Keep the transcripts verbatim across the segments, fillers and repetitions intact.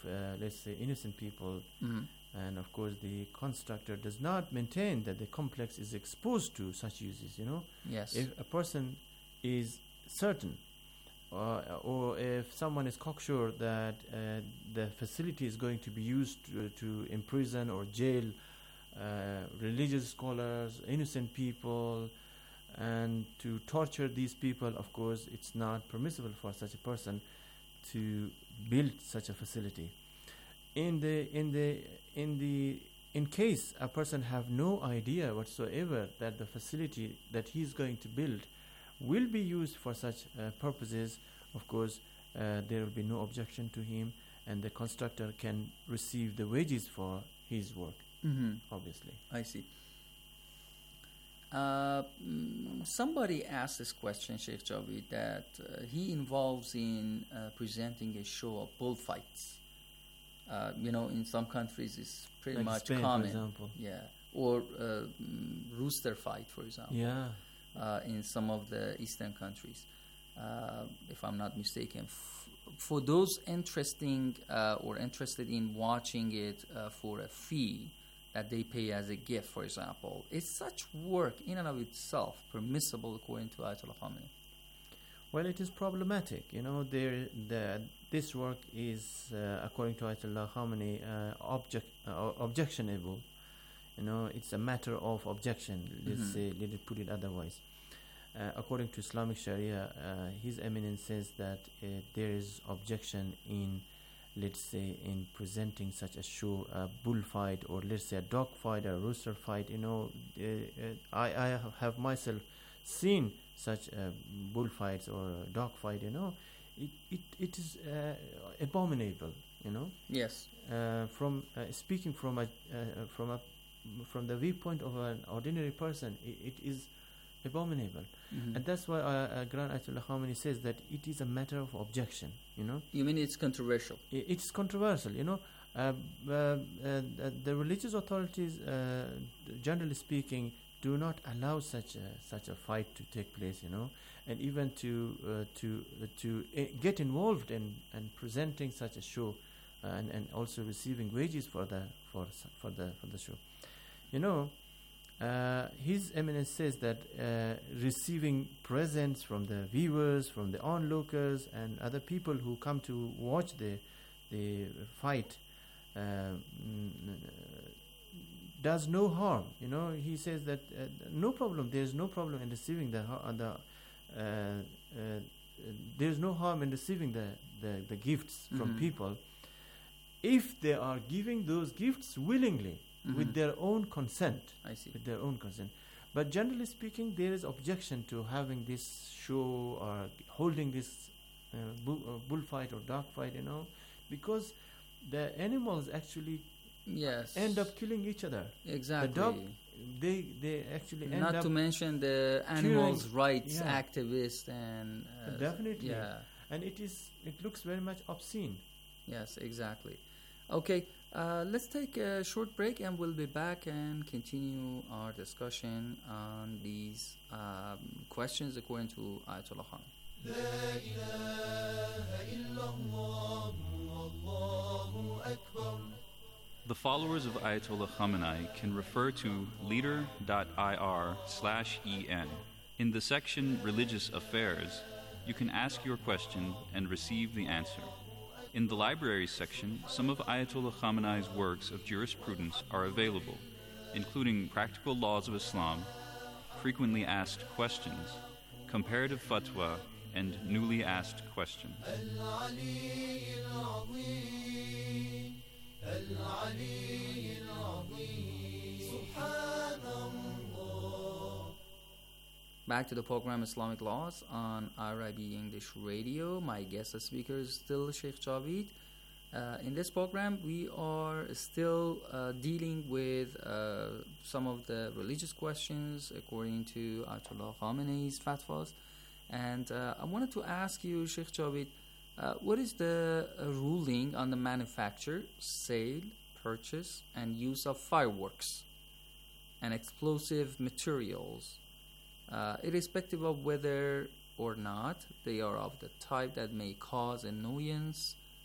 uh, let's say, innocent people, Mm-hmm. and of course the constructor does not maintain that the complex is exposed to such uses, you know. Yes. If a person is certain, uh, or if someone is cocksure that uh, the facility is going to be used to, to imprison or jail uh, religious scholars, innocent people, and to torture these people, of course it's not permissible for such a person to build such a facility. In the in the in the in case a person have no idea whatsoever that the facility that he is going to build will be used for such uh, purposes, of course uh, there will be no objection to him, and the constructor can receive the wages for his work. Mm-hmm. Obviously. I see. Uh, mm, somebody asked this question, Sheikh Javid, that uh, he involves in uh, presenting a show of bullfights. Uh, you know, in some countries it's pretty Like much Spain, common. for example. Yeah, or uh, mm, rooster fight, for example. Yeah. Uh, in some of the eastern countries, uh, if I'm not mistaken. F- for those interesting uh, or interested in watching it uh, for a fee that they pay as a gift, for example, is such work in and of itself permissible according to Ayatollah Khamenei? Well, it is problematic. You know, there the this work is, uh, according to Ayatollah Khamenei, uh, object uh, objectionable. You know, it's a matter of objection. Let's Mhm. say, let it put it otherwise. Uh, according to Islamic Sharia, uh, His Eminence says that uh, there is objection in, let's say, in presenting such a show, a bullfight, or let's say a dog fight, a rooster fight. You know, uh, uh, I I have myself seen such uh, bullfights or a dog fight. You know, it it it is uh, abominable. You know, Yes. uh, from uh, speaking from a uh, from a from the viewpoint of an ordinary person, it, it is abominable. Mhm. And that's why uh, uh, Grand Ayatollah Khamenei says that it is a matter of objection. You know, You mean it's controversial? I- it's controversial. You know, uh, uh, uh, the religious authorities, uh, generally speaking, do not allow such a, such a fight to take place. You know, and even to uh, to uh, to uh, get involved in and presenting such a show, uh, and and also receiving wages for the for s- for the for the show. You know, uh, His Eminence says that uh, receiving presents from the viewers, from the onlookers, and other people who come to watch the the fight uh, mm, does no harm. You know, he says that uh, no problem. There is no problem in receiving the har- uh, the uh, uh, there is no harm in receiving the the, the gifts from Mhm. people if they are giving those gifts willingly, Mhm. with their own consent, I see. with their own consent. But generally speaking, there is objection to having this show or holding this uh, bull, uh, bullfight or dog fight, you know, because the animals actually Yes. end up killing each other. Exactly. The dog, they they actually end Not up to mention the killing- animals' rights yeah. activists and uh, Definitely. Yeah. and it is it looks very much obscene. Yes, exactly. Okay, uh, let's take a short break and we'll be back and continue our discussion on these um, questions according to Ayatollah Khan. The followers of Ayatollah Khamenei can refer to leader.ir slash en. In the section Religious Affairs, you can ask your question and receive the answer. In the libraries section, some of Ayatollah Khamenei's works of jurisprudence are available, including Practical Laws of Islam, Frequently Asked Questions, Comparative Fatwa, and Newly Asked Questions. Back to the program Islamic Laws on R I B English Radio. My guest speaker is still Sheikh Javid. Uh, in this program, we are still uh, dealing with uh, some of the religious questions according to Ayatollah Khamenei's fatwas. And uh, I wanted to ask you, Sheikh Javid, uh, what is the uh, ruling on the manufacture, sale, purchase, and use of fireworks and explosive materials, uh, irrespective of whether or not they are of the type that may cause annoyance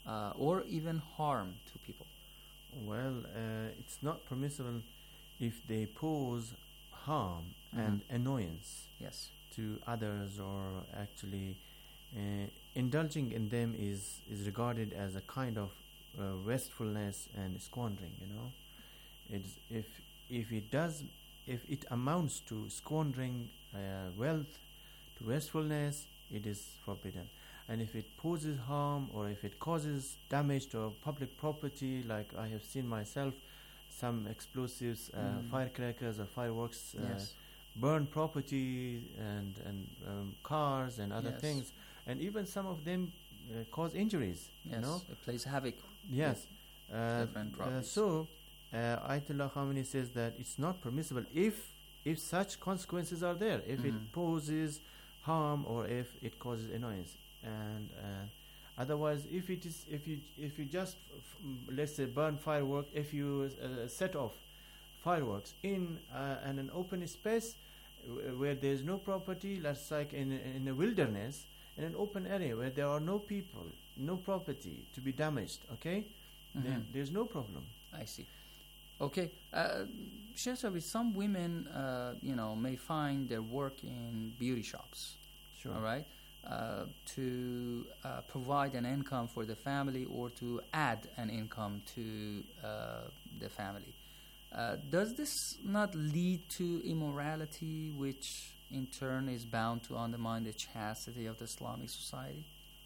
uh, or even harm to people? Well, uh, it's not permissible if they pose harm Mhm. and annoyance Yes. to others, or actually uh, indulging in them is, is regarded as a kind of uh, wastefulness and squandering, you know. It's, if, if it does, if it amounts to squandering uh, wealth, to wastefulness, it is forbidden. And if it poses harm, or if it causes damage to public property, like I have seen myself, some explosives, uh, Mm. firecrackers or fireworks uh, Yes. burn property and, and um, cars and other Yes. things, and even some of them uh, cause injuries, Yes. you know. It plays havoc. Yes. Uh, different uh, properties. so, uh, Ayatollah Khamenei says that it's not permissible if if such consequences are there, if Mhm. it poses harm or if it causes annoyance, and uh, otherwise, if it is if you if you just f- f- let's say burn firework, if you uh, set off fireworks in uh, in an open space w- where there is no property, let's like in in a wilderness, in an open area where there are no people, no property to be damaged, okay, then Mhm. there's no problem. I see. Okay. Uh, Sheikh Javid, some women, uh, you know, may find their work in beauty shops. Sure. All right. Uh, to uh, provide an income for the family, or to add an income to uh, the family. Uh, does this not lead to immorality, which in turn is bound to undermine the chastity of the Islamic society?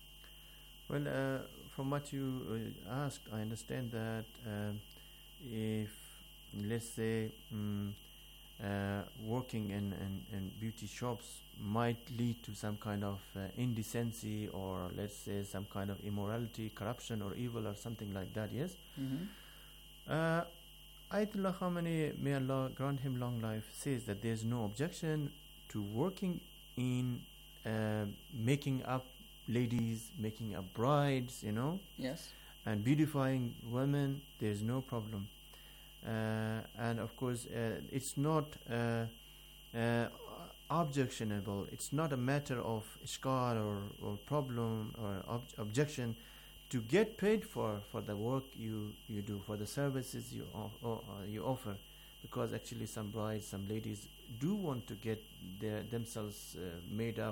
Well, uh, from what you uh, asked, I understand that um if, let's say, um, uh, working in, in, in beauty shops might lead to some kind of uh, indecency, or let's say some kind of immorality, corruption, or evil, or something like that, yes? Mm-hmm. Uh, Ayatollah Khamenei, may Allah grant him long life, says that there is no objection to working in uh, making up ladies, making up brides, you know, Yes. and beautifying women. There is no problem. Uh, and of course, uh, it's not uh, uh, objectionable. It's not a matter of ishkal or, or problem or ob- objection to get paid for, for the work you, you do, for the services you o- o- uh, you offer, because actually some brides, some ladies do want to get their themselves uh, made up,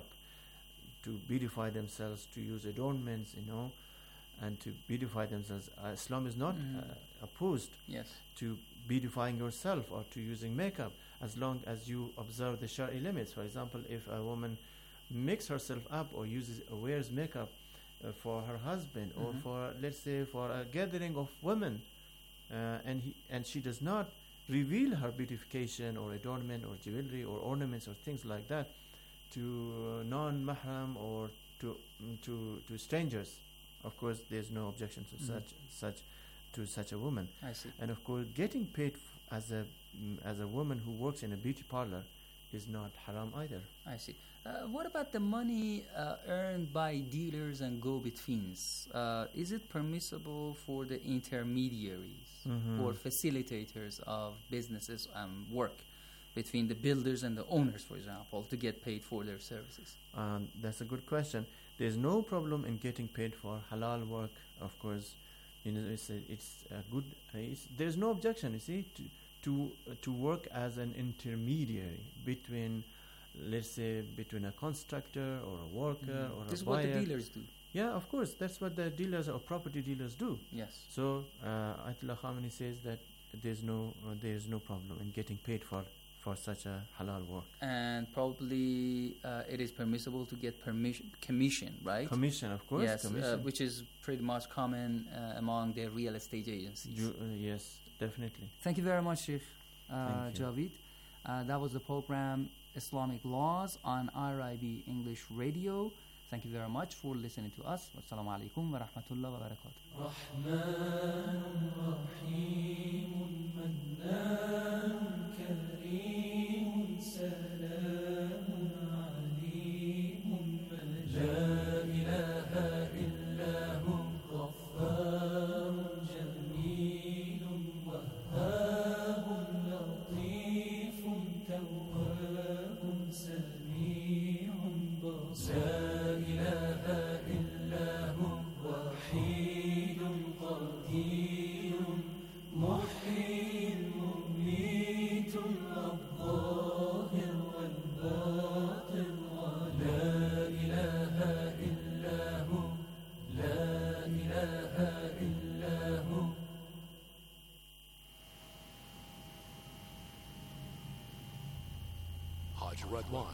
to beautify themselves, to use adornments, you know, and to beautify themselves. Uh, Islam is not Mhm. uh, opposed Yes. to beautifying yourself or to using makeup, as long as you observe the Shari'i limits. For example, if a woman makes herself up or uses or wears makeup uh, for her husband, or Mhm. for, let's say, for a gathering of women, uh, and he and she does not reveal her beautification or adornment or jewelry or ornaments or things like that to uh, non-mahram or to mm, to to strangers, of course there's no objection to Mhm. such such to such a woman. I see. And of course, getting paid f- as a mm, as a woman who works in a beauty parlor is not haram either. I see. Uh, what about the money uh, earned by dealers and go-betweens? Uh, is it permissible for the intermediaries Mhm. or facilitators of businesses and work between the builders and the owners, for example, to get paid for their services? Um, that's a good question. There's no problem in getting paid for halal work. Of course, you know, it's a, it's a good. Uh, it's, there's no objection, you see, to to uh, to work as an intermediary between, let's say, between a constructor or a worker Mhm. or This a is what buyer. the dealers do. Yeah, of course, that's what the dealers or property dealers do. Yes. So uh, Ayatollah Khamenei says that there's no uh, there's no problem in getting paid for for such a halal work. And probably uh, it is permissible to get permission, commission, right? Commission, of course. Yes, uh, commission. which is pretty much common uh, among the real estate agencies. You, uh, yes, definitely. Thank you very much, Sheikh uh, Thank you. Javid. Uh, that was the program Islamic Laws on R I B English Radio. Thank you very much for listening to us. Wassalamu alaikum wa rahmatullah wa barakatuh. لا إله إلا هو رحيم Hajj Radwan.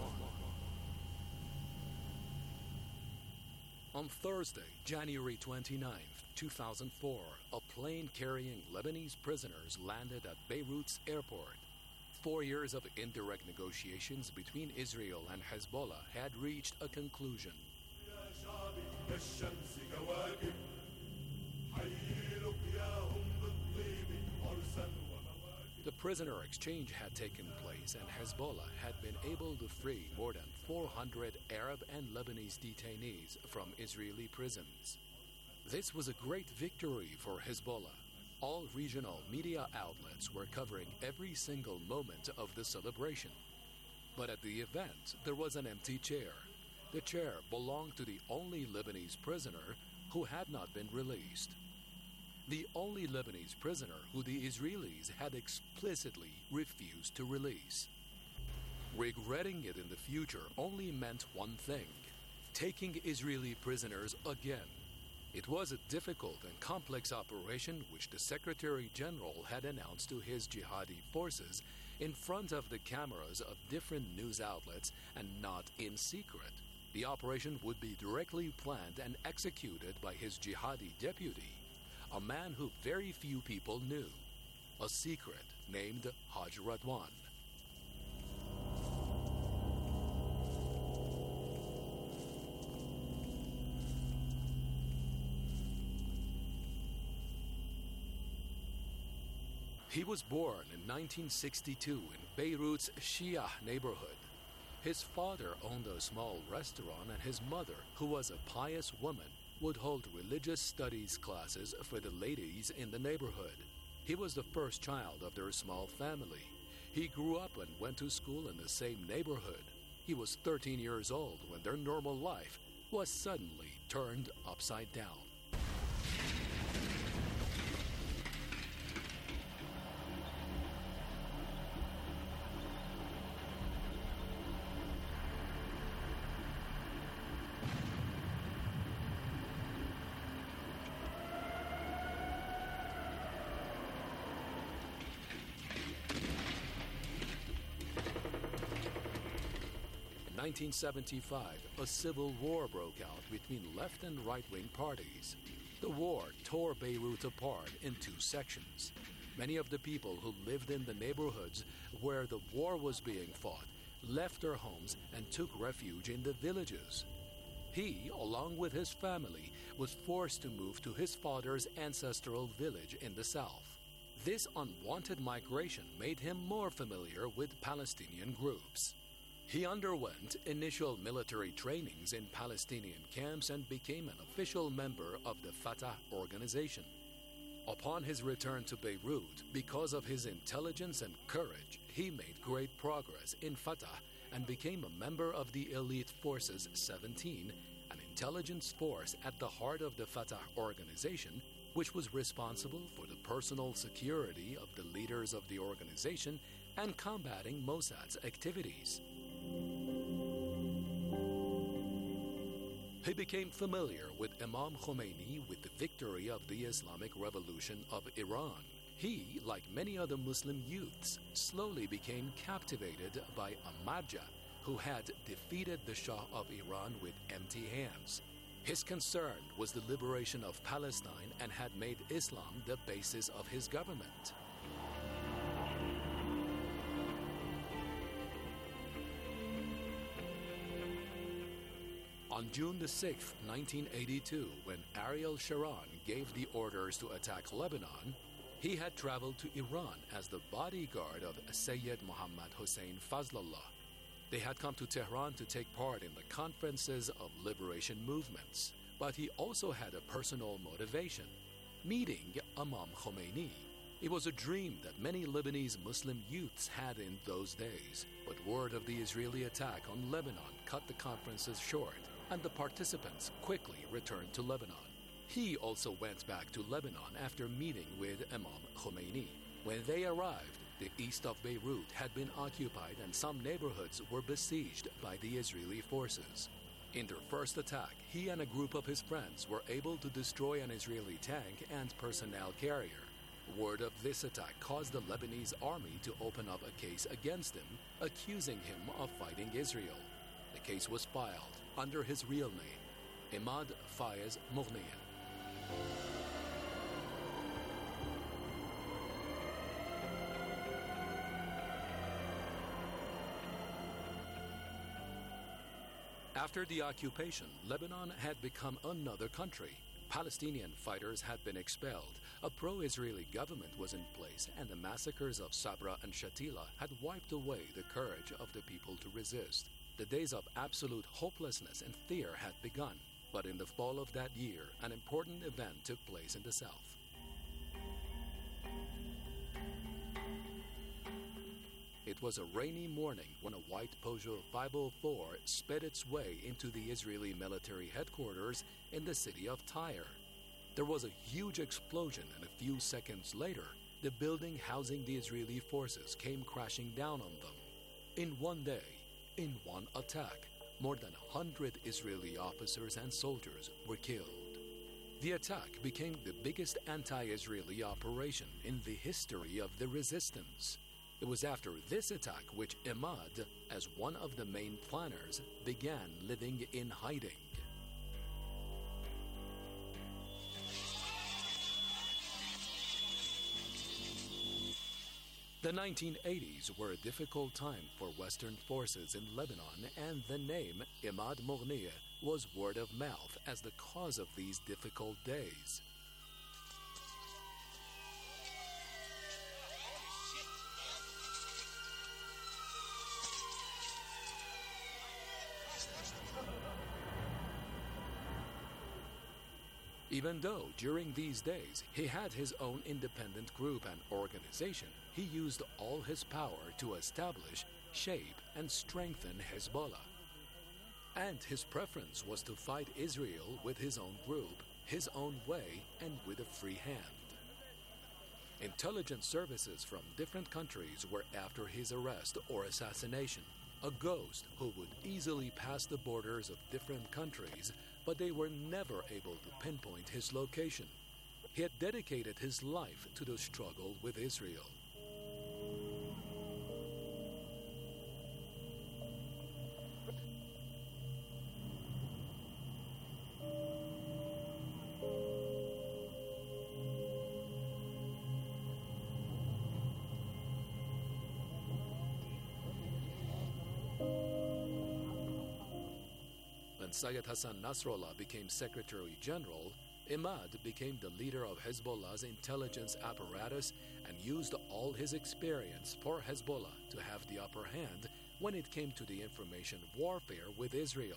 On Thursday, January twenty-ninth, two thousand four, a plane carrying Lebanese prisoners landed at Beirut's airport. Four years of indirect negotiations between Israel and Hezbollah had reached a conclusion. The prisoner exchange had taken place, and Hezbollah had been able to free more than four hundred Arab and Lebanese detainees from Israeli prisons. This was a great victory for Hezbollah. All regional media outlets were covering every single moment of the celebration. But at the event, there was an empty chair. The chair belonged to the only Lebanese prisoner who had not been released. The only Lebanese prisoner who the Israelis had explicitly refused to release. Regretting it in the future only meant one thing: taking Israeli prisoners again. It was a difficult and complex operation which the Secretary General had announced to his jihadi forces in front of the cameras of different news outlets and not in secret. The operation would be directly planned and executed by his jihadi deputy, a man who very few people knew, a secret named Hajj Radwan. He was born in nineteen sixty-two in Beirut's Shia neighborhood. His father owned a small restaurant, and his mother, who was a pious woman, would hold religious studies classes for the ladies in the neighborhood. He was the first child of their small family. He grew up and went to school in the same neighborhood. He was thirteen years old when their normal life was suddenly turned upside down. In nineteen seventy-five, a civil war broke out between left and right-wing parties. The war tore Beirut apart in two sections. Many of the people who lived in the neighborhoods where the war was being fought left their homes and took refuge in the villages. He, along with his family, was forced to move to his father's ancestral village in the south. This unwanted migration made him more familiar with Palestinian groups. He underwent initial military trainings in Palestinian camps and became an official member of the Fatah organization. Upon his return to Beirut, because of his intelligence and courage, he made great progress in Fatah and became a member of the Elite Forces seventeen, an intelligence force at the heart of the Fatah organization, which was responsible for the personal security of the leaders of the organization and combating Mossad's activities. He became familiar with Imam Khomeini with the victory of the Islamic Revolution of Iran. He, like many other Muslim youths, slowly became captivated by Ahmadiyya, who had defeated the Shah of Iran with empty hands. His concern was the liberation of Palestine and had made Islam the basis of his government. On June the sixth, nineteen eighty-two, when Ariel Sharon gave the orders to attack Lebanon, he had traveled to Iran as the bodyguard of Sayyid Muhammad Hussein Fazlullah. They had come to Tehran to take part in the conferences of liberation movements, but he also had a personal motivation: meeting Imam Khomeini. It was a dream that many Lebanese Muslim youths had in those days, but word of the Israeli attack on Lebanon cut the conferences short, and the participants quickly returned to Lebanon. He also went back to Lebanon after meeting with Imam Khomeini. When they arrived, the east of Beirut had been occupied and some neighborhoods were besieged by the Israeli forces. In their first attack, he and a group of his friends were able to destroy an Israeli tank and personnel carrier. Word of this attack caused the Lebanese army to open up a case against him, accusing him of fighting Israel. The case was filed under his real name, Imad Fayez Moghnieh. After the occupation, Lebanon had become another country. Palestinian fighters had been expelled, a pro-Israeli government was in place, and the massacres of Sabra and Shatila had wiped away the courage of the people to resist. The days of absolute hopelessness and fear had begun, but in the fall of that year, an important event took place in the south. It was a rainy morning when a white Peugeot five oh four sped its way into the Israeli military headquarters in the city of Tyre. There was a huge explosion, and a few seconds later, the building housing the Israeli forces came crashing down on them. In one day, in one attack, more than one hundred Israeli officers and soldiers were killed. The attack became the biggest anti-Israeli operation in the history of the resistance. It was after this attack which Imad, as one of the main planners, began living in hiding. The nineteen eighties were a difficult time for Western forces in Lebanon, and the name Imad Moghnieh was word of mouth as the cause of these difficult days. Even though during these days he had his own independent group and organization, he used all his power to establish, shape, and strengthen Hezbollah. And his preference was to fight Israel with his own group, his own way, and with a free hand. Intelligence services from different countries were after his arrest or assassination, a ghost who would easily pass the borders of different countries, but they were never able to pinpoint his location. He had dedicated his life to the struggle with Israel. Syed Hassan Nasrallah became Secretary General, Imad became the leader of Hezbollah's intelligence apparatus and used all his experience for Hezbollah to have the upper hand when it came to the information warfare with Israel.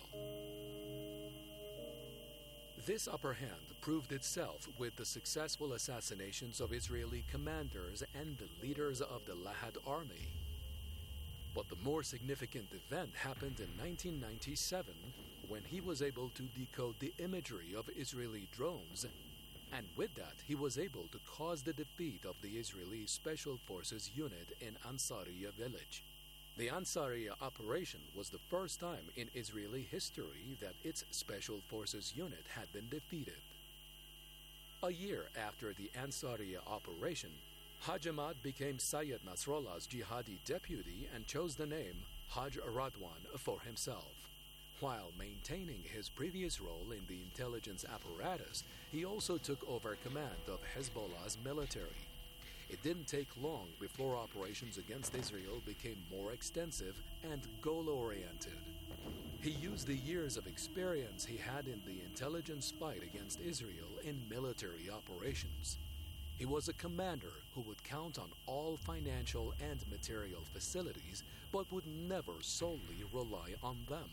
This upper hand proved itself with the successful assassinations of Israeli commanders and the leaders of the Lahad army. But the more significant event happened in nineteen ninety-seven, when he was able to decode the imagery of Israeli drones, and with that he was able to cause the defeat of the Israeli Special Forces unit in Ansariya village. The Ansariya operation was the first time in Israeli history that its Special Forces unit had been defeated. A year after the Ansariya operation, Haj Imad became Syed Nasrallah's jihadi deputy and chose the name Haj Radwan for himself. While maintaining his previous role in the intelligence apparatus, he also took over command of Hezbollah's military. It didn't take long before operations against Israel became more extensive and goal-oriented. He used the years of experience he had in the intelligence fight against Israel in military operations. He was a commander who would count on all financial and material facilities, but would never solely rely on them.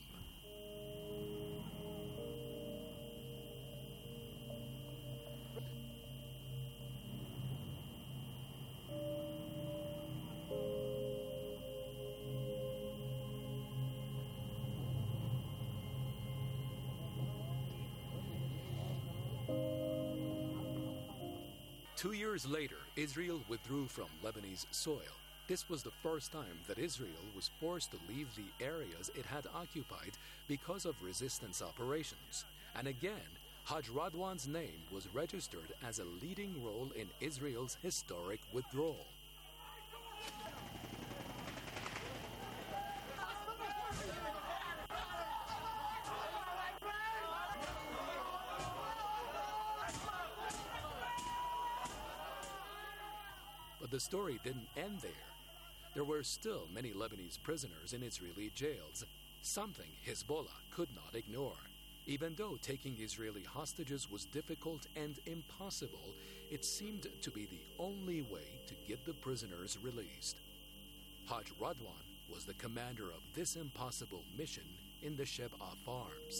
Two years later, Israel withdrew from Lebanese soil. This was the first time that Israel was forced to leave the areas it had occupied because of resistance operations. And again, Hajj Radwan's name was registered as a leading role in Israel's historic withdrawal. But the story didn't end there. There were still many Lebanese prisoners in Israeli jails, something Hezbollah could not ignore. Even though taking Israeli hostages was difficult and impossible, it seemed to be the only way to get the prisoners released. Hajj Radwan was the commander of this impossible mission in the Sheb'a farms.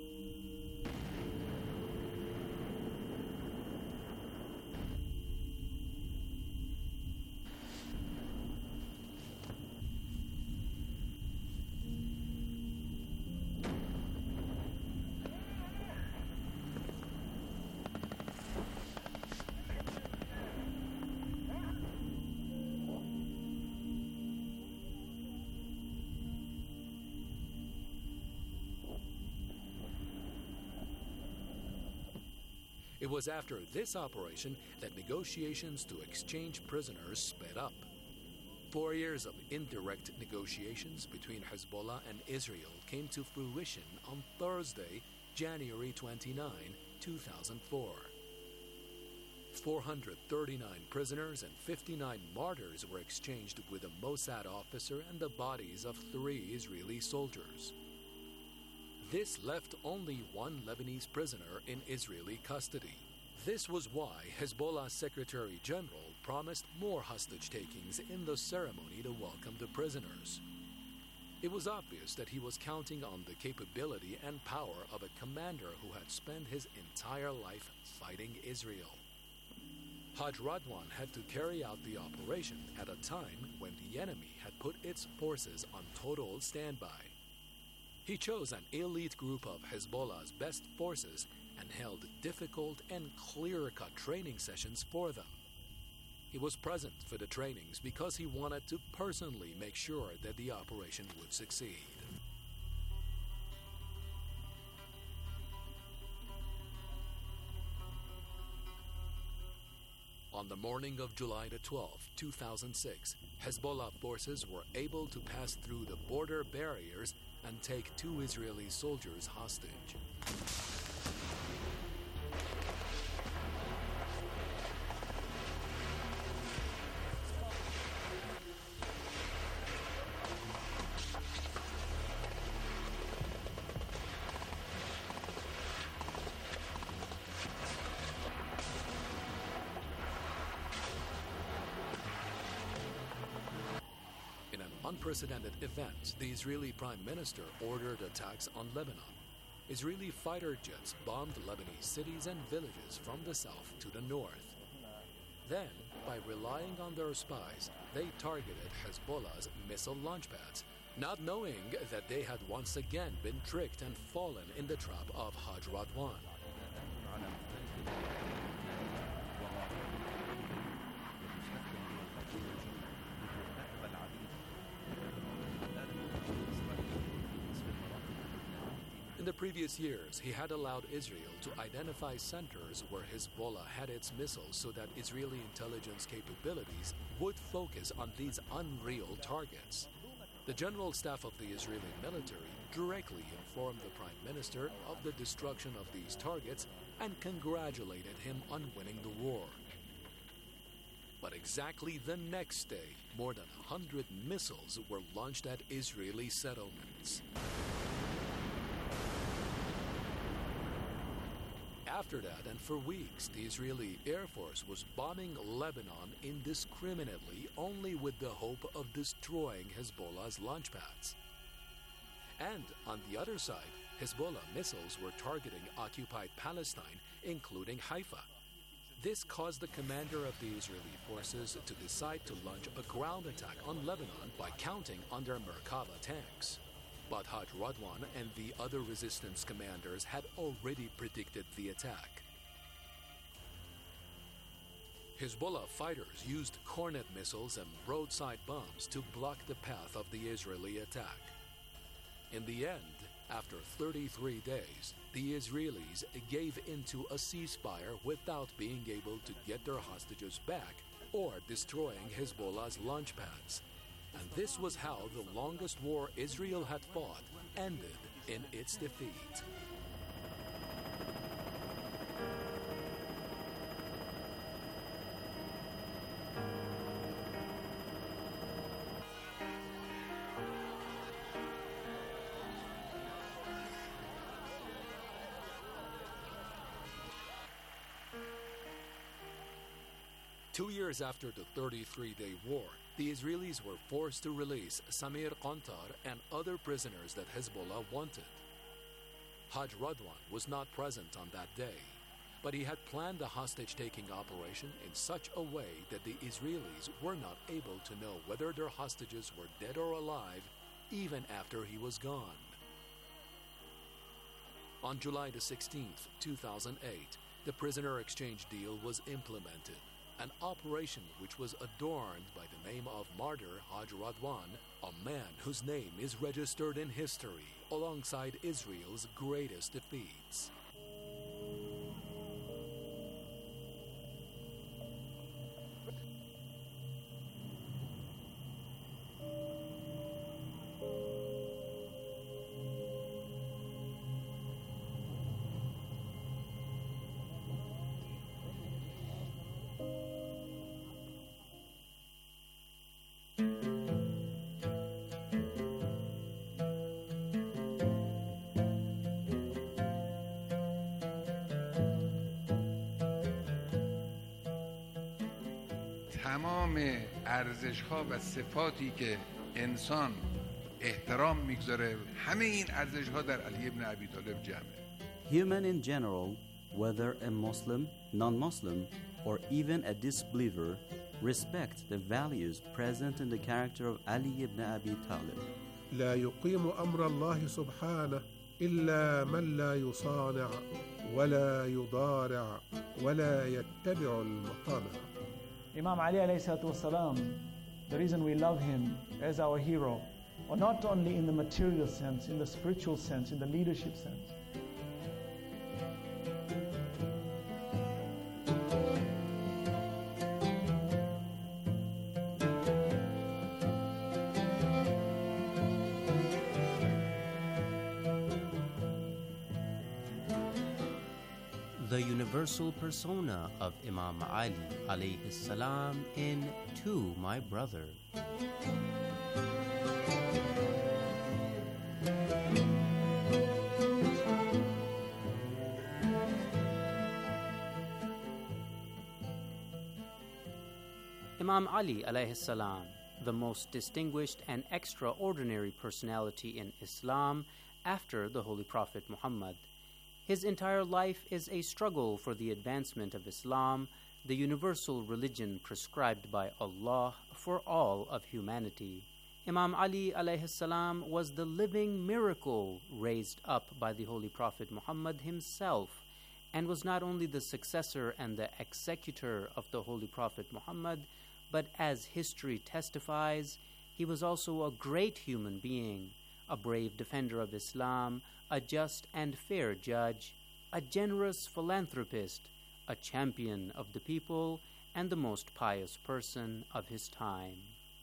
It was after this operation that negotiations to exchange prisoners sped up. Four years of indirect negotiations between Hezbollah and Israel came to fruition on Thursday, January twenty-ninth, two thousand four. four hundred thirty-nine prisoners and fifty-nine martyrs were exchanged with a Mossad officer and the bodies of three Israeli soldiers. This left only one Lebanese prisoner in Israeli custody. This was why Hezbollah's Secretary General promised more hostage takings in the ceremony to welcome the prisoners. It was obvious that he was counting on the capability and power of a commander who had spent his entire life fighting Israel. Hajj Radwan had to carry out the operation at a time when the enemy had put its forces on total standby. He chose an elite group of Hezbollah's best forces and held difficult and clear-cut training sessions for them. He was present for the trainings because he wanted to personally make sure that the operation would succeed. On the morning of July the twelfth, two thousand six, Hezbollah forces were able to pass through the border barriers and take two Israeli soldiers hostage. Unprecedented event, the Israeli Prime Minister ordered attacks on Lebanon. Israeli fighter jets bombed Lebanese cities and villages from the south to the north. Then, by relying on their spies, they targeted Hezbollah's missile launch pads, not knowing that they had once again been tricked and fallen in the trap of Hajj Radwan. In the previous years, he had allowed Israel to identify centers where Hezbollah had its missiles so that Israeli intelligence capabilities would focus on these unreal targets. The General Staff of the Israeli military directly informed the Prime Minister of the destruction of these targets and congratulated him on winning the war. But exactly the next day, more than one hundred missiles were launched at Israeli settlements. After that, and for weeks, the Israeli Air Force was bombing Lebanon indiscriminately, only with the hope of destroying Hezbollah's launch pads. And on the other side, Hezbollah missiles were targeting occupied Palestine, including Haifa. This caused the commander of the Israeli forces to decide to launch a ground attack on Lebanon by counting on their Merkava tanks. But Hajj Radwan and the other resistance commanders had already predicted the attack. Hezbollah fighters used Kornet missiles and roadside bombs to block the path of the Israeli attack. In the end, after thirty-three days, the Israelis gave in to a ceasefire without being able to get their hostages back or destroying Hezbollah's launch pads. And this was how the longest war Israel had fought ended in its defeat. Two years after the thirty-three-day war, the Israelis were forced to release Samir Qantar and other prisoners that Hezbollah wanted. Haj Radwan was not present on that day, but he had planned the hostage-taking operation in such a way that the Israelis were not able to know whether their hostages were dead or alive even after he was gone. On July the sixteenth, two thousand eight, the prisoner exchange deal was implemented, an operation which was adorned by the name of martyr Haj Radwan, a man whose name is registered in history alongside Israel's greatest defeats. تمام ارزش‌ها و صفاتی که انسان احترام میگذاره همه این ارزش‌ها در علی ابن ابی طالب جمعه. Human in general, whether a Muslim, non-Muslim, or even a disbeliever, respect the values present in the character of Ali ibn Abi Talib. لا يقيم أمر الله سبحانه إلا من لا يصانع ولا يضارع ولا يتبع المطامع. Imam Ali alayhi salatu wasalam, the reason we love him as our hero, or not only in the material sense, in the spiritual sense, in the leadership sense. The universal persona of Imam Ali alayhi salam in To My Brother. Imam Ali alayhi salam, the most distinguished and extraordinary personality in Islam after the Holy Prophet Muhammad. His entire life is a struggle for the advancement of Islam, the universal religion prescribed by Allah for all of humanity. Imam Ali alayhi salam was the living miracle raised up by the Holy Prophet Muhammad himself, and was not only the successor and the executor of the Holy Prophet Muhammad, but as history testifies, he was also a great human being, a brave defender of Islam, a just and fair judge, a generous philanthropist, a champion of the people, and the most pious person of his time.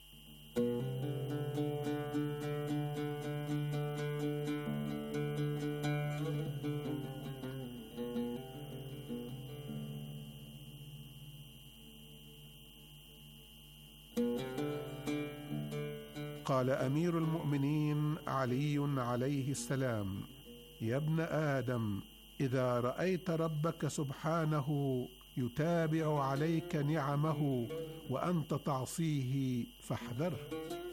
قال أمير المؤمنين علي عليه السلام: يا ابن آدم، إذا رأيت ربك سبحانه يتابع عليك نعمه وأنت تعصيه فاحذره.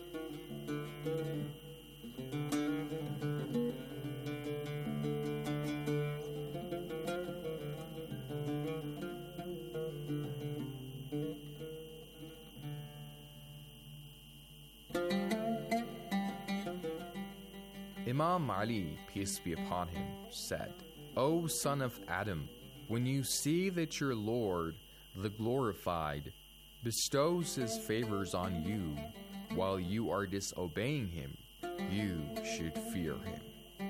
Imam Ali, peace be upon him, said, O son of Adam, when you see that your Lord, the glorified, bestows his favors on you while you are disobeying him, you should fear him.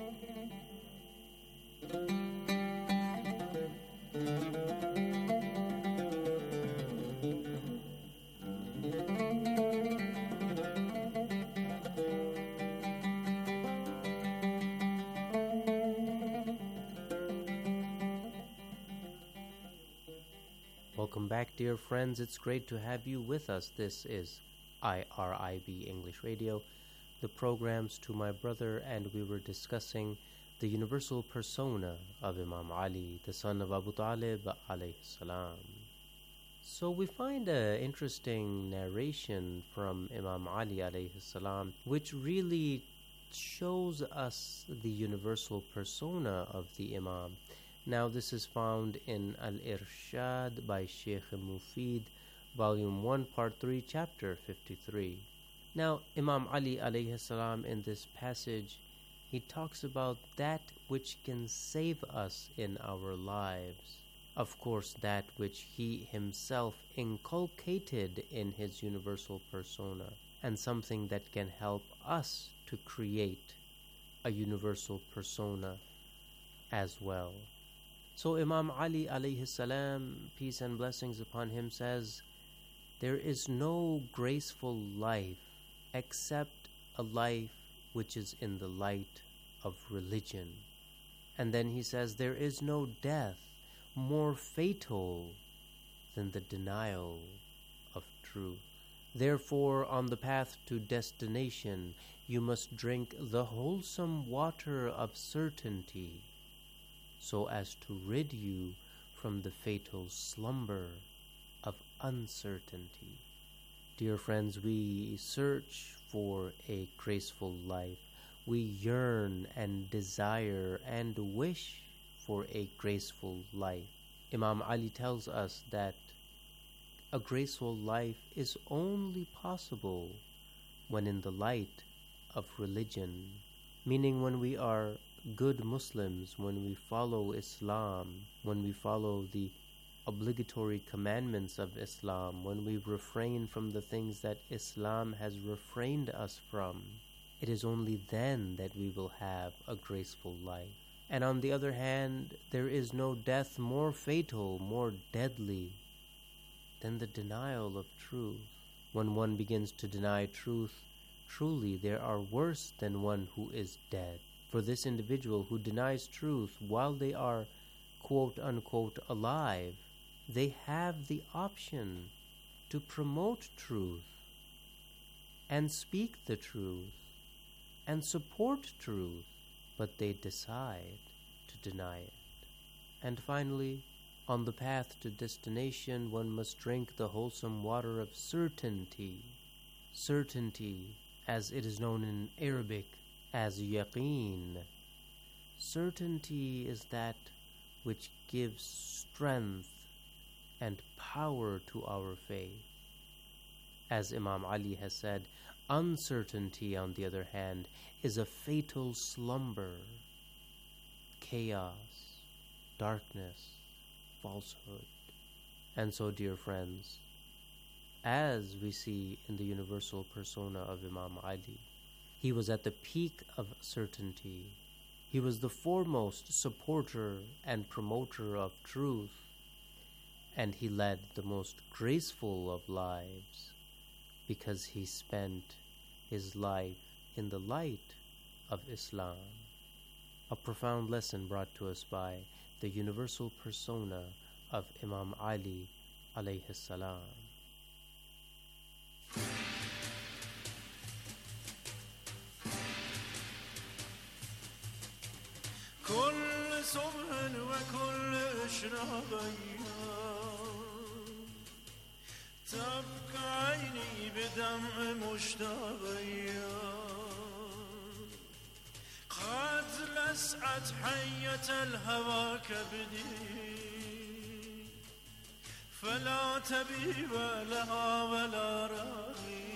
Welcome back, dear friends. It's great to have you with us. This is I R I B English Radio, the programs to my brother, and we were discussing the universal persona of Imam Ali, the son of Abu Talib alayhi salam. So we find an interesting narration from Imam Ali alayhi salam, which really shows us the universal persona of the Imam. Now this is found in Al-Irshad by Sheikh Mufid, Volume one, Part three, Chapter fifty-three. Now Imam Ali alayhi salam in this passage, he talks about that which can save us in our lives. Of course, that which he himself inculcated in his universal persona, and something that can help us to create a universal persona as well. So Imam Ali alayhi salam, peace and blessings upon him, says, there is no graceful life except a life which is in the light of religion. And then he says, there is no death more fatal than the denial of truth. Therefore, on the path to destination, you must drink the wholesome water of certainty, so as to rid you from the fatal slumber of uncertainty. Dear friends, we search for a graceful life. We yearn and desire and wish for a graceful life. Imam Ali tells us that a graceful life is only possible when in the light of religion, meaning when we are good Muslims, when we follow Islam, when we follow the obligatory commandments of Islam, when we refrain from the things that Islam has refrained us from. It is only then that we will have a graceful life. And on the other hand, there is no death more fatal, more deadly than the denial of truth. When one begins to deny truth, truly there are worse than one who is dead. For this individual who denies truth while they are quote unquote alive, they have the option to promote truth and speak the truth and support truth, but they decide to deny it. And finally, on the path to destination, one must drink the wholesome water of certainty. Certainty, as it is known in Arabic as yaqeen. Certainty is that which gives strength and power to our faith. As Imam Ali has said, uncertainty, on the other hand, is a fatal slumber, chaos, darkness, falsehood. And so, dear friends, as we see in the universal persona of Imam Ali, he was at the peak of certainty. He was the foremost supporter and promoter of truth, and he led the most graceful of lives because he spent his life in the light of Islam. A profound lesson brought to us by the universal persona of Imam Ali alayhi salam. كل صبح وكل إشراق تبكى عيني بدمع مشتاق قد لسعت حية الهوى كبدي فلا تبيب لها ولا راغي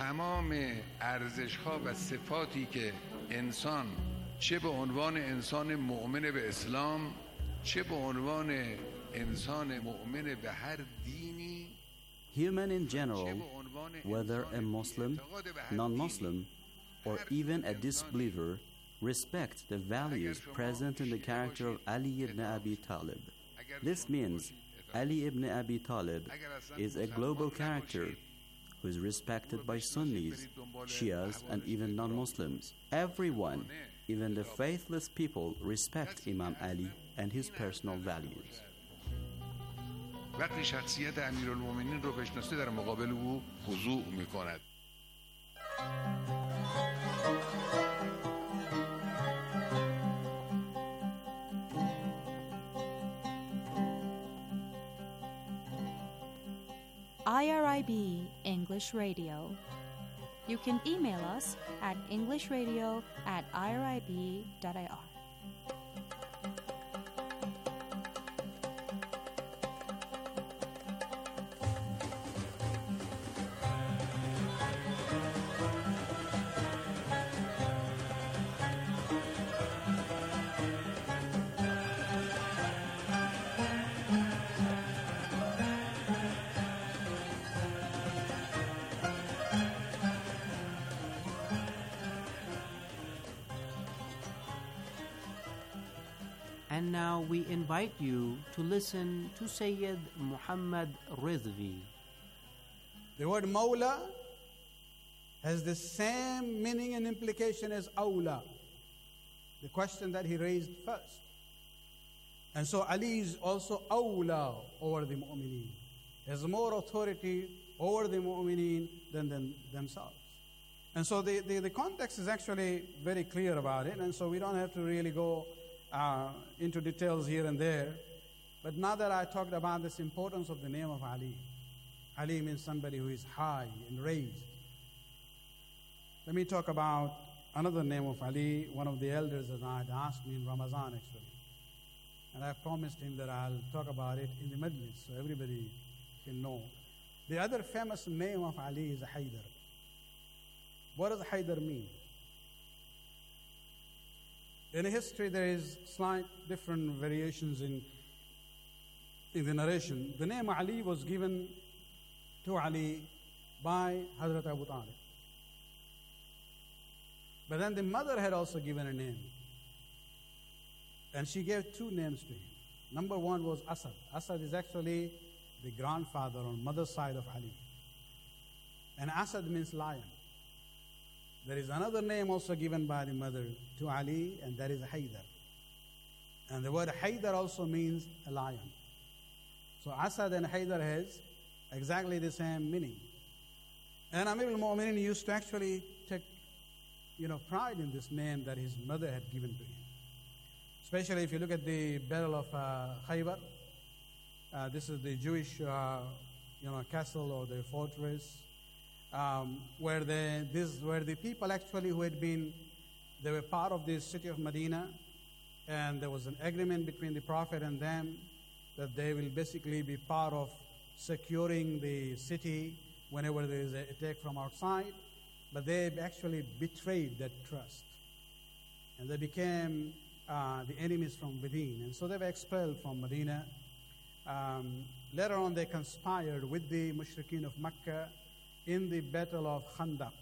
تمام ارزش ها و صفاتی که انسان چه به عنوان انسان مؤمن به اسلام چه به عنوان انسان مؤمن به هر دینی Human in general, whether a Muslim, non-Muslim, or even a disbeliever, respect the values present in the character of Ali ibn Abi Talib. This means Ali ibn Abi Talib is a global character who is respected by Sunnis, Shias, and even non-Muslims. Everyone, even the faithless people, respect Imam Ali and his personal values. وقتی شخصیت امیرالمومنین رو بشناسه در مقابل او خضوع میکند. I R I B English Radio. You can email us at englishradio at irib dot I R. And now we invite you to listen to Sayyid Muhammad Rizvi. The word Mawla has the same meaning and implication as Awla, the question that he raised first. And so Ali is also Awla over the Mu'mineen. He has more authority over the Mu'mineen than them, themselves. And so the, the, the context is actually very clear about it, and so we don't have to really go uh, into details here and there. But now that I talked about this importance of the name of Ali, Ali means somebody who is high and raised. Let me talk about another name of Ali. One of the elders had asked me in Ramadan actually. And I promised him that I'll talk about it in the majlis so everybody can know. The other famous name of Ali is Haydar. What does Haydar mean? In history, there is slight different variations in, in the narration. The name Ali was given to Ali by Hazrat Abu Talib. But then the mother had also given a name. And she gave two names to him. Number one was Asad. Asad is actually the grandfather on mother's side of Ali. And Asad means lion. There is another name also given by the mother to Ali, and that is Haydar. And the word Haydar also means a lion. So Asad and Haydar has exactly the same meaning. And Amir al-Mu'minin used to actually take, you know, pride in this name that his mother had given to him. Especially if you look at the Battle of uh, Khaybar. Uh, this is the Jewish, uh, you know, castle or the fortress. Um, where the this where the people actually who had been, they were part of the city of Medina, and there was an agreement between the Prophet and them that they will basically be part of securing the city whenever there is an attack from outside. But they actually betrayed that trust, and they became uh, the enemies from within, and so they were expelled from Medina. Um, later on, they conspired with the Mushrikeen of Mecca in the Battle of Khandaq.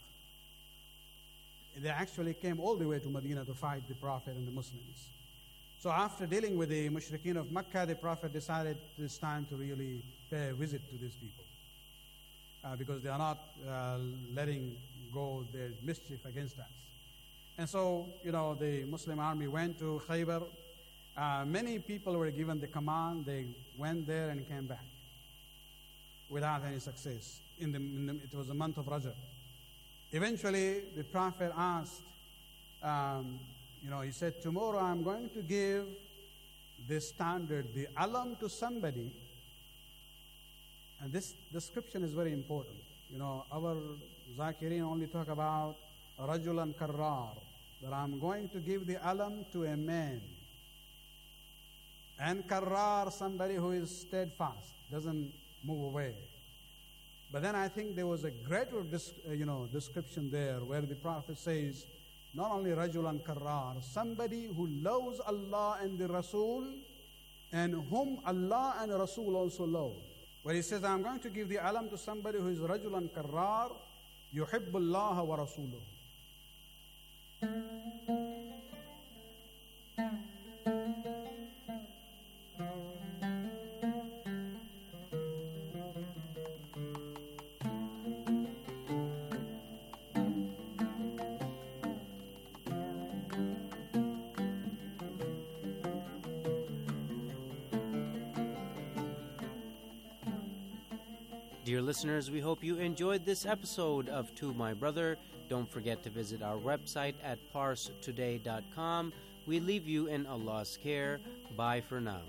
They actually came all the way to Medina to fight the Prophet and the Muslims. So after dealing with the Mushrikeen of Mecca, the Prophet decided it's time to really pay a visit to these people. Uh, because they are not uh, letting go their mischief against us. And so, you know, the Muslim army went to Khaybar. Uh, many people were given the command. They went there and came back without any success. In the, in the, it was the month of Rajab. Eventually, the Prophet asked, um, you know, he said, tomorrow I'm going to give the standard, the alam to somebody. And this description is very important. You know, our Zakirin only talk about rajulan karrar, that I'm going to give the alam to a man. And karrar, somebody who is steadfast, doesn't move away. But then I think there was a greater dis, uh, you know, description there where the Prophet says, not only rajulan karrar, somebody who loves Allah and the Rasul, and whom Allah and Rasul also love. Where he says, I'm going to give the alam to somebody who is rajulan karrar, yuhibbullaha wa rasuluhu. Dear listeners, we hope you enjoyed this episode of To My Brother. Don't forget to visit our website at pars today dot com. We leave you in Allah's care. Bye for now.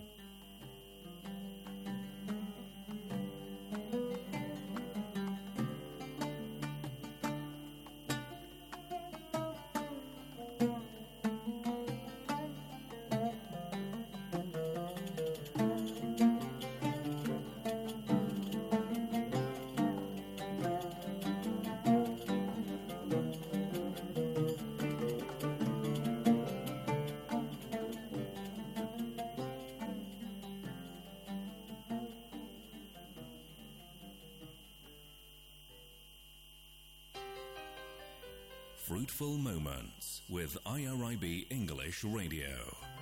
Fruitful Moments with I R I B English Radio.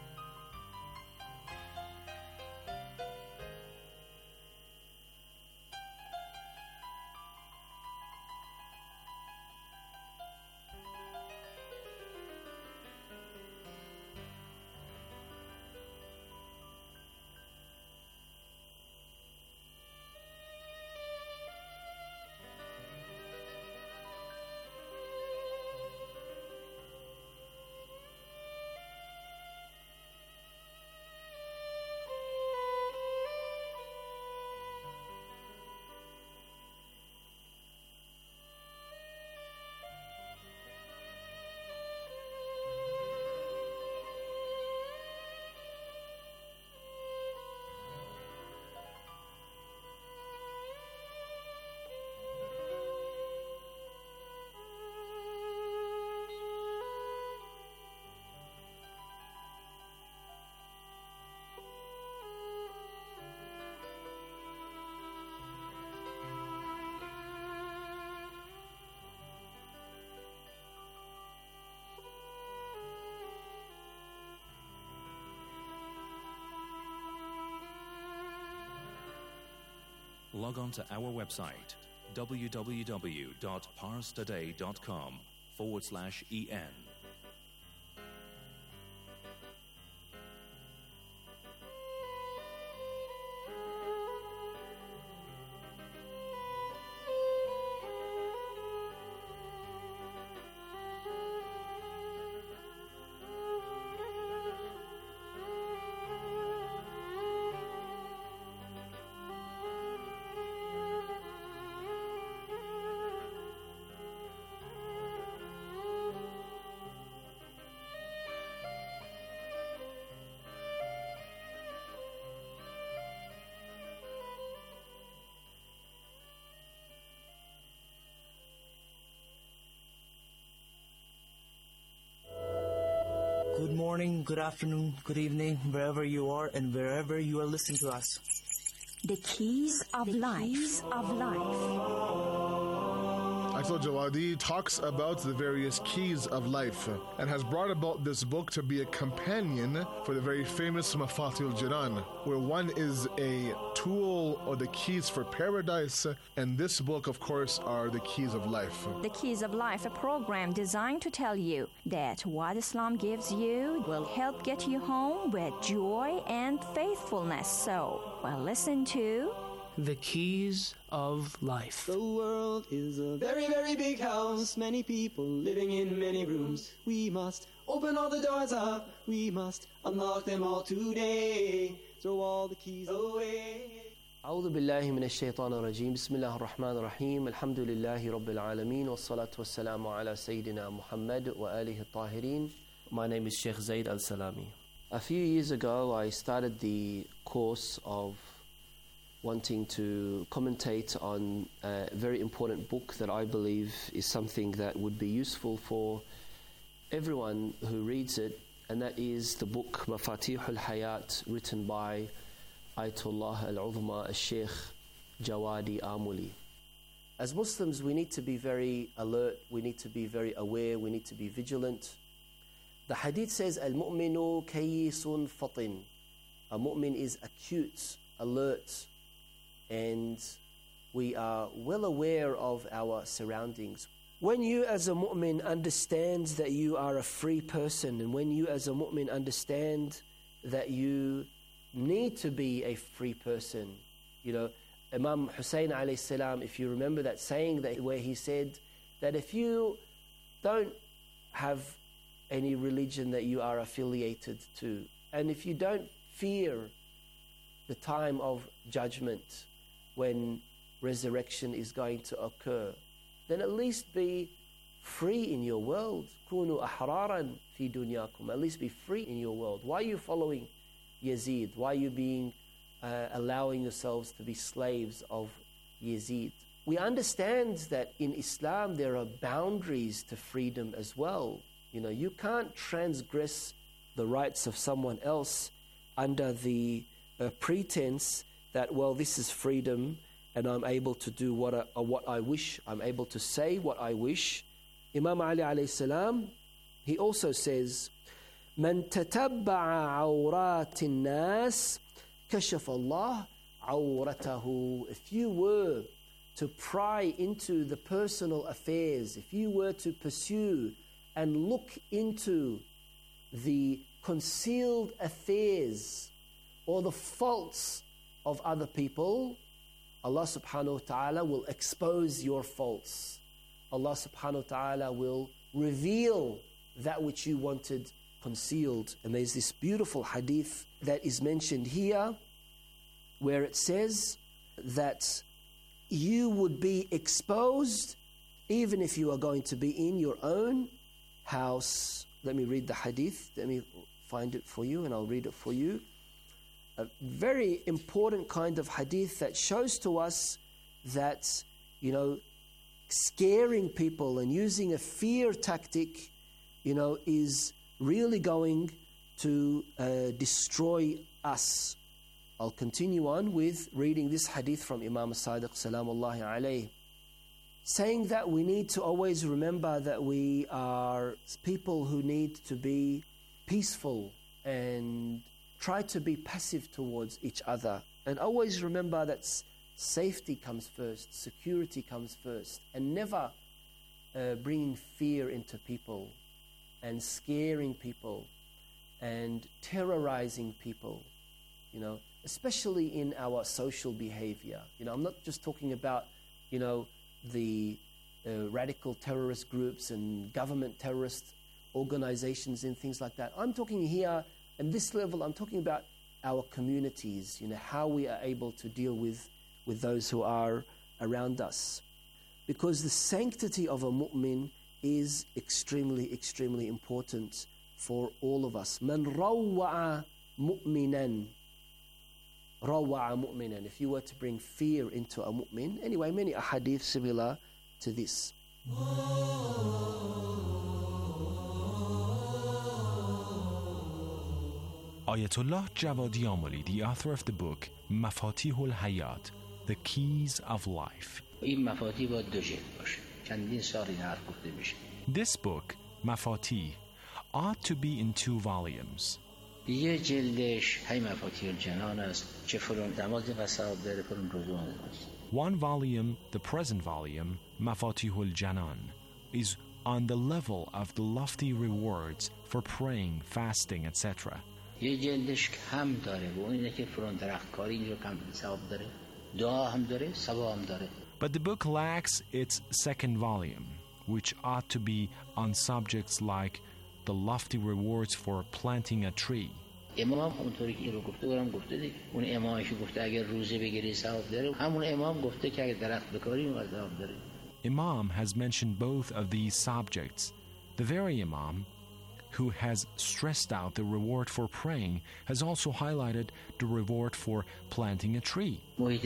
Log on to our website, www.parstoday.com forward slash en. Good morning, good afternoon, good evening, wherever you are and wherever you are listening to us. The Keys of the Life. Keys of Life. Ayatollah Jawadi talks about the various keys of life and has brought about this book to be a companion for the very famous Mafatihul Jinan, where one is a tool or the keys for paradise, and this book, of course, are the keys of life. The Keys of Life, a program designed to tell you that what Islam gives you will help get you home with joy and faithfulness. So, well, listen to The Keys of Life. The world is a very, very big house. Many people living in many rooms. We must open all the doors up. We must unlock them all today. Throw all the keys away. أعوذ بالله من الشيطان الرجيم بسم الله الرحمن الرحيم الحمد لله رب العالمين والصلاة والسلام على سيدنا محمد وآله الطاهرين. My name is Sheikh Zaid Al Salami. A few years ago I started the course of wanting to commentate on a very important book that I believe is something that would be useful for everyone who reads it, and that is the book Mafatihul Hayat, written by Ayatollah Al-Uzma Al-Sheikh Jawadi Amuli. As Muslims, we need to be very alert, we need to be very aware, we need to be vigilant. The hadith says, Al-mu'minu kayyisun fatin. A mu'min is acute, alert, and we are well aware of our surroundings. When you as a mu'min understand that you are a free person, and when you as a mu'min understand that you need to be a free person, you know, Imam Hussein alayhi salam, if you remember that saying that where he said that if you don't have any religion that you are affiliated to, and if you don't fear the time of judgment when resurrection is going to occur, then at least be free in your world. Kunu ahraran fi dunyakum. At least be free in your world. Why are you following Yazid? Why are you being uh, allowing yourselves to be slaves of Yazid? We understand that in Islam there are boundaries to freedom as well. You know, you can't transgress the rights of someone else under the uh, pretense that, well, this is freedom and I'm able to do what I, uh, what I wish. I'm able to say what I wish. Imam Ali alayhi salam, he also says, "Man tatabba'a awratin nas, kashafa Allah awratahu." If you were to pry into the personal affairs, if you were to pursue and look into the concealed affairs or the faults of other people, Allah subhanahu wa ta'ala will expose your faults. Allah subhanahu wa ta'ala will reveal that which you wanted concealed. And there's this beautiful hadith that is mentioned here where it says that you would be exposed even if you are going to be in your own house. Let me read the hadith. Let me find it for you and I'll read it for you. A very important kind of hadith that shows to us that, you know, scaring people and using a fear tactic, you know, is really going to uh, destroy us. I'll continue on with reading this hadith from Imam Sadiq salamullahi alayhi, saying that we need to always remember that we are people who need to be peaceful and try to be passive towards each other. And always remember that safety comes first, security comes first, and never uh, bringing fear into people and scaring people and terrorizing people, you know, especially in our social behavior. You know, I'm not just talking about, you know, the uh, radical terrorist groups and government terrorist organizations and things like that. I'm talking here, at this level, I'm talking about our communities, you know, how we are able to deal with, with those who are around us. Because the sanctity of a mu'min is extremely, extremely important for all of us. Man rawwa'a mu'minan. Rawwa'a mu'minan. If you were to bring fear into a mu'min. Anyway, many ahadith similar to this. Ayatollah Jawadi Amuli, the author of the book Mafatihul Hayat, The Keys of Life. This book, Mafatih, ought to be in two volumes. One volume, the present volume, Mafatihul Janan, is on the level of the lofty rewards for praying, fasting, et cetera. یه جلدش کم داره و اینه که فرون درختکاری اینجا کم ثواب داره، دعا هم داره، ثواب هم داره. But the book lacks its second volume, which ought to be on subjects like the lofty rewards for planting a tree. امام اونطوری که این رو گفته اونم گفته دیگه. اون امامش گفته اگر روزه بگیری ثواب داره. همون امام گفته که اگر درخت بکاری اون ثواب داره. Imam has mentioned both of these subjects. The very Imam who has stressed out the reward for praying, has also highlighted the reward for planting a tree.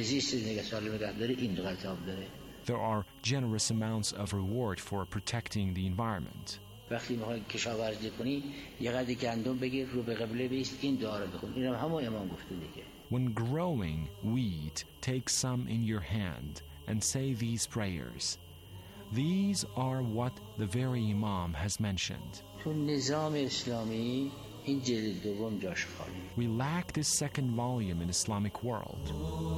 There are generous amounts of reward for protecting the environment. وقتی میخوای کشاورزی کنی یه قدری گندم بگیر رو به قبله بیست این دعا رو بخون. اینم همون امام گفته دیگه. When growing wheat, take some in your hand and say these prayers. These are what the very Imam has mentioned. تو نظام اسلامی این جلد دوم جاش خالی. We lack this second volume in Islamic world.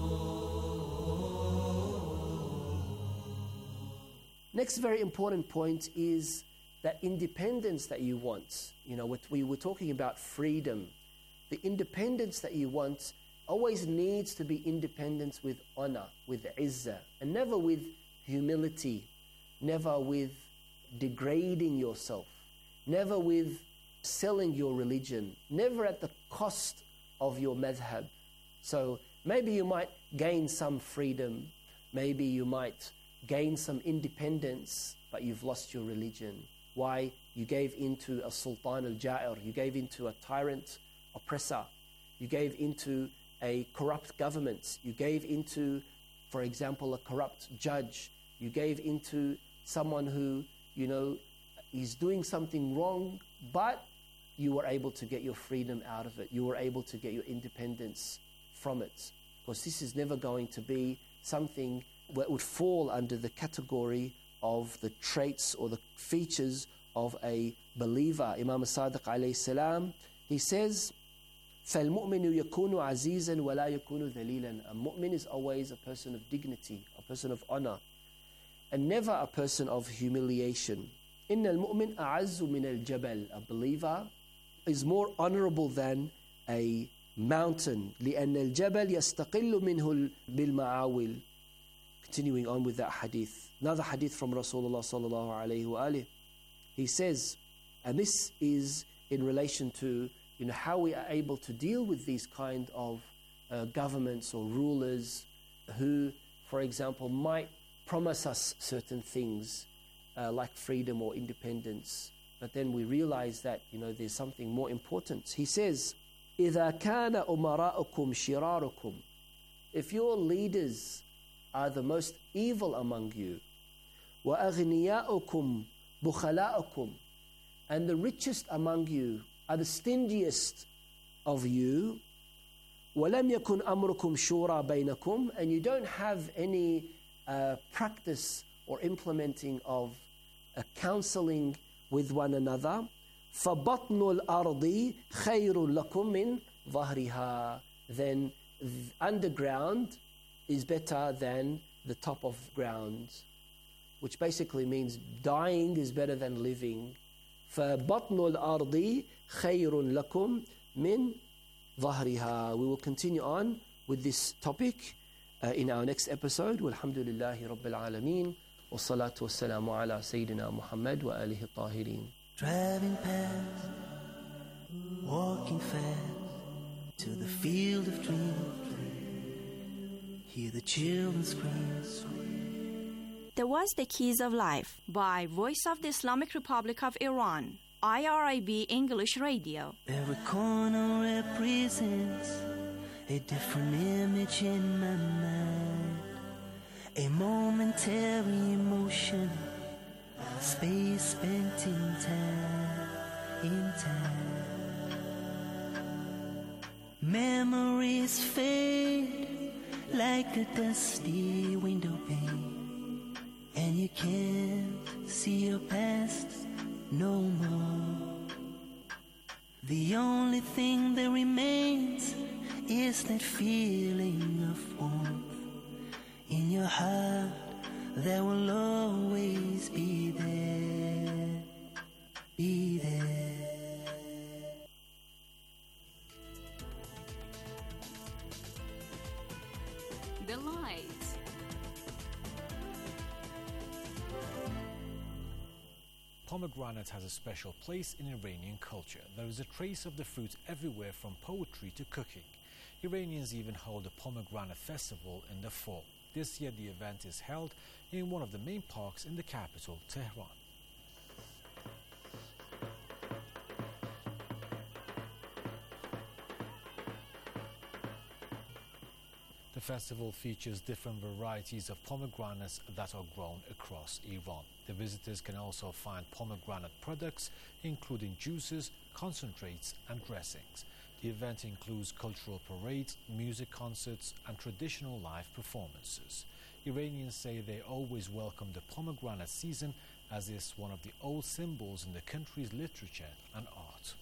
Next very important point is that independence that you want. You know, what we were talking about freedom. The independence that you want always needs to be independence with honor, with izzah, and never with humility, never with degrading yourself, never with selling your religion, never at the cost of your madhab. So maybe you might gain some freedom, maybe you might gain some independence, but you've lost your religion. Why? You gave into a sultan al-ja'ir, you gave into a tyrant oppressor, you gave into a corrupt government, you gave into, for example, a corrupt judge, you gave into someone who, you know, is doing something wrong, but you were able to get your freedom out of it. You were able to get your independence from it. Because this is never going to be something that would fall under the category of the traits or the features of a believer. Imam Sadiq alayhi salam, he says, فَالْمُؤْمِنُ يَكُونُ عَزِيزًا وَلَا يَكُونُ ذَلِيلًا. A mu'min is always a person of dignity, a person of honor, and never a person of humiliation. إِنَّ الْمُؤْمِنْ أَعَزُّ مِنَ الْجَبَلِ. A believer is more honorable than a mountain. لِأَنَّ الْجَبَلْ يَسْتَقِلُّ مِنْهُ بِالْمَعَاوِلِ. Continuing on with that hadith. Another hadith from Rasulullah sallallahu alayhi wa alihi. He says, and this is in relation to, you know, how we are able to deal with these kind of uh, governments or rulers who, for example, might promise us certain things uh, like freedom or independence, but then we realize that, you know, there's something more important. He says, إِذَا كَانَ أُمَرَاؤُكُمْ شِرَارُكُمْ. If your leaders are the most evil among you, وَأَغْنِيَاؤُكُمْ بُخَلَاؤُكُمْ, and the richest among you are the stingiest of you, وَلَمْ يَكُنْ أَمْرُكُمْ شُورَى بَيْنَكُمْ, and you don't have any uh, practice or implementing of uh, counseling with one another, فَبَطْنُ الْأَرْضِ خَيْرٌ لَكُمْ مِنْ ظَهْرِهَا. Then underground is better than the top of ground, which basically means dying is better than living. فَبَطْنُ الْأَرْضِ خَيْرٌ لَكُمْ مِنْ ظَهْرِهَا. We will continue on with this topic uh, in our next episode. Walhamdulillahi Rabbil Alameen. Wassalatu wassalamu ala Sayyidina Muhammad wa alihi tahirin. Driving past, walking fast to the field of dreams. Hear the children scream. There was The Keys of Life by Voice of the Islamic Republic of Iran, I R I B English Radio. Every corner represents a different image in my mind, a momentary emotion, space spent in time, in time. Memories fade like a dusty window pane, and you can't see your past no more. The only thing that remains is that feeling of warmth in your heart that will always be there, be there. The light. Pomegranate has a special place in Iranian culture. There is a trace of the fruit everywhere from poetry to cooking. Iranians even hold a pomegranate festival in the fall. This year the event is held in one of the main parks in the capital, Tehran. festival features different varieties of pomegranates that are grown across Iran. The visitors can also find pomegranate products, including juices, concentrates and dressings. The event includes cultural parades, music concerts and traditional live performances. Iranians say they always welcome the pomegranate season, as it's one of the old symbols in the country's literature and art.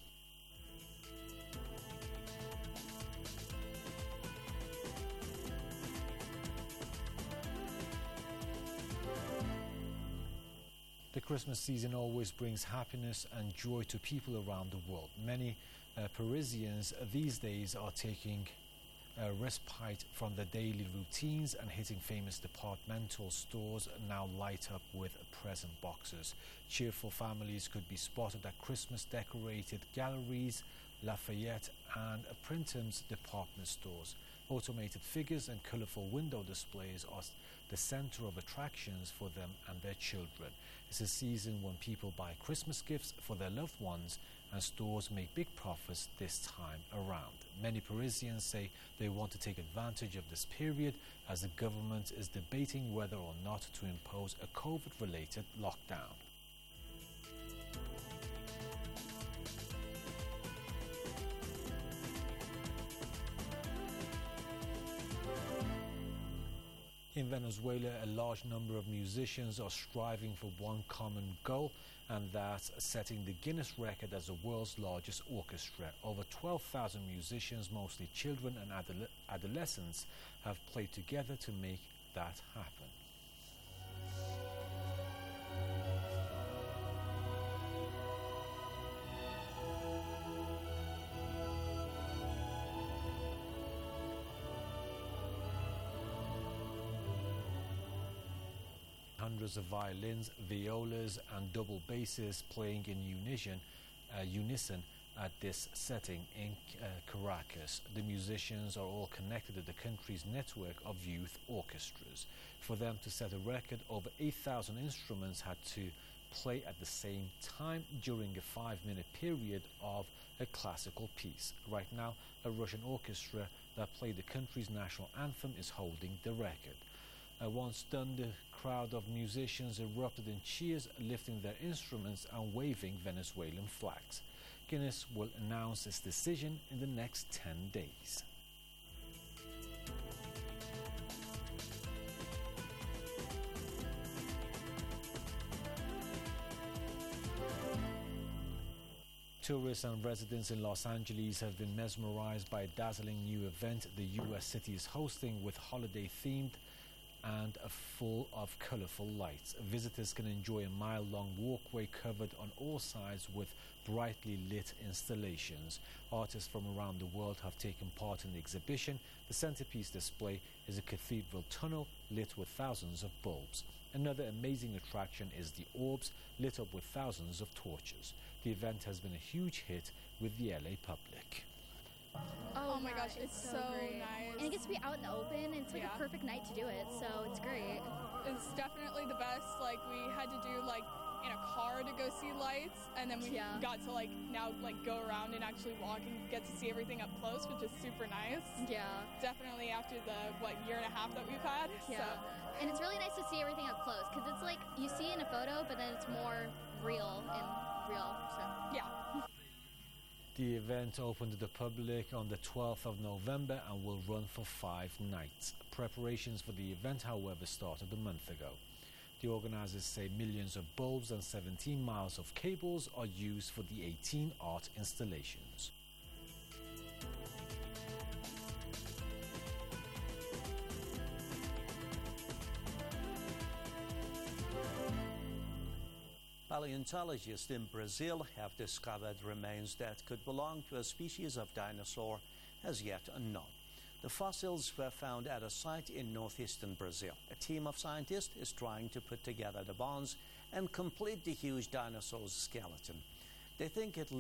The Christmas season always brings happiness and joy to people around the world. Many uh, Parisians these days are taking a respite from their daily routines and hitting famous departmental stores now light up with present boxes. Cheerful families could be spotted at Christmas decorated galleries, Lafayette and Printemps department stores. Automated figures and colourful window displays are the centre of attractions for them and their children. It's a season when people buy Christmas gifts for their loved ones and stores make big profits this time around. Many Parisians say they want to take advantage of this period as the government is debating whether or not to impose a COVID-related lockdown. In Venezuela, a large number of musicians are striving for one common goal, and that's setting the Guinness record as the world's largest orchestra. Over twelve thousand musicians, mostly children and adole- adolescents, have played together to make that happen. Hundreds of violins, violas and double basses playing in unison, uh, unison at this setting in uh, Caracas. The musicians are all connected to the country's network of youth orchestras. For them to set a record, over eight thousand instruments had to play at the same time during a five-minute period of a classical piece. Right now, a Russian orchestra that played the country's national anthem is holding the record. Uh, once done, the crowd of musicians erupted in cheers, lifting their instruments and waving Venezuelan flags. Guinness will announce its decision in the next ten days. Tourists and residents in Los Angeles have been mesmerized by a dazzling new event the U S city is hosting, with holiday-themed and a full of colorful lights. Visitors can enjoy a mile-long walkway covered on all sides with brightly lit installations. Artists from around the world have taken part in the exhibition. The centerpiece display is a cathedral tunnel lit with thousands of bulbs. Another amazing attraction is the orbs, lit up with thousands of torches. The event has been a huge hit with the L A public. Oh, oh my gosh, it's, it's so, so nice. And it gets to be out in the open, and it's like yeah. a perfect night to do it, so it's great. It's definitely the best. Like, we had to do, like, in a car to go see lights, and then we yeah. got to, like, now, like, go around and actually walk and get to see everything up close, which is super nice. Yeah. Definitely after the, what, year and a half that we've had. Yeah. So. And it's really nice to see everything up close, because it's like, you see it in a photo, but then it's more real and real, so. Yeah. The event opened to the public on the twelfth of November and will run for five nights. Preparations for the event, however, started a month ago. The organizers say millions of bulbs and seventeen miles of cables are used for the eighteen art installations. Paleontologists in Brazil have discovered remains that could belong to a species of dinosaur as yet unknown. The fossils were found at a site in northeastern Brazil. A team of scientists is trying to put together the bones and complete the huge dinosaur's skeleton. They think it